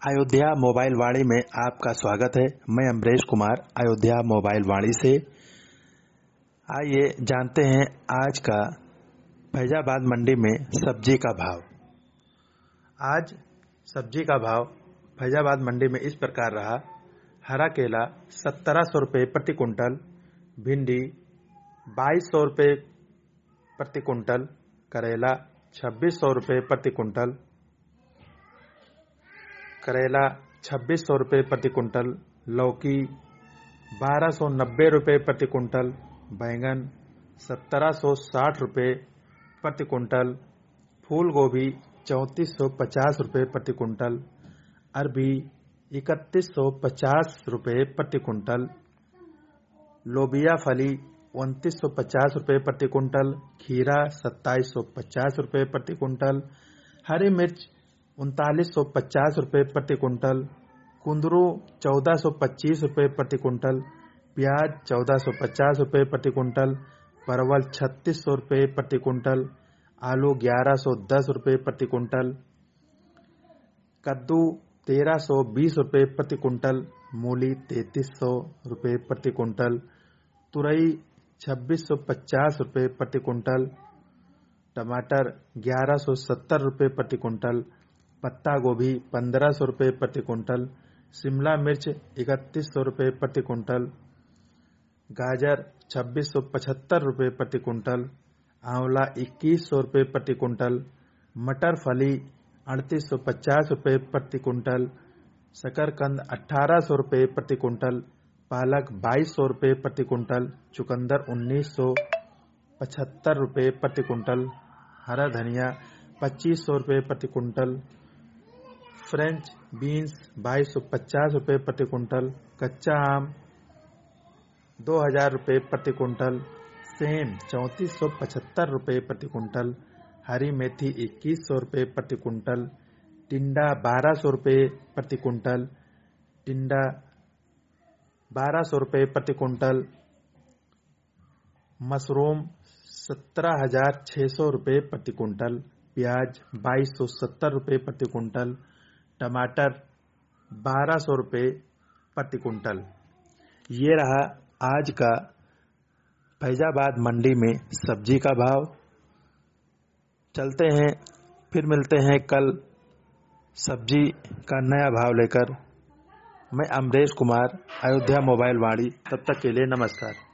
Ayodhya mobile वाणी में आपका स्वागत है। मैं अमरेश कुमार अयोध्या मोबाइल वाणी से। आइए जानते हैं आज का फैजाबाद मंडी में सब्जी का भाव। आज सब्जी का भाव फैजाबाद मंडी में इस प्रकार रहा। हरा केला 1700 रुपये प्रति कुंटल, भिंडी 2200 रुपये प्रति कुंटल, करेला 2600 रुपये प्रति कुंटल, करेला 2600 रुपये प्रति कुंटल, लौकी 1290 रुपये प्रति कुंटल, बैंगन 1760 रुपये प्रति कुंटल, फूल गोभी 3450 रुपये प्रति कुंटल, अरबी 3150 रुपये प्रति कुंटल, लोबिया फली 2950 रुपये प्रति कुंटल, खीरा 2750 रुपये प्रति कुंटल, हरी मिर्च 3950 रुपये प्रति कुंटल, कुंदरू 1425 रुपये प्रति कुंटल, प्याज 1450 रुपये प्रति कुंटल, परवल 3600 रुपये प्रति कुंटल, आलू 1110 रुपये प्रति कुंटल, कद्दू 1320 रुपये प्रति कुंटल, मूली 3300 रुपये प्रति कुंटल, तुरई 2650 रुपये प्रति कुंटल, टमाटर 1170 रुपये प्रति कुंटल, पत्ता गोभी 1500 रुपये प्रति कुंटल, शिमला मिर्च 3100 रुपये प्रति कुंटल, गाजर 2675 रुपये प्रति कुंटल, आंवला 2100 रुपये प्रति कुंटल, मटर फली 3850 रुपये प्रति कुंटल, शकरकंद 1800 रुपये प्रति कुंटल, पालक 2200 रुपये प्रति कुंटल, चुकंदर 1975 रुपये प्रति कुंटल, हरा धनिया 2500 रुपये प्रति कुंटल, फ्रेंच बीन्स 2250 रुपये प्रति कुंटल, कच्चा आम 2000 रुपये प्रति कुंटल, सेम 3475 रुपये प्रति कुंटल, हरी मेथी 2100 रुपये प्रति कुंटल, टिंडा 1200 रुपये प्रति कुंटल, टिंडा 1200 रुपये प्रति कुंटल, मशरूम 17,600 रुपये प्रति कुंटल, प्याज 2270 रुपये प्रति कुंटल, टमाटर 1200 रुपये प्रति कुंटल। ये रहा आज का फैजाबाद मंडी में सब्जी का भाव। चलते हैं, फिर मिलते हैं कल सब्जी का नया भाव लेकर। मैं अमरेश कुमार अयोध्या मोबाइल वाणी। तब तक के लिए नमस्कार।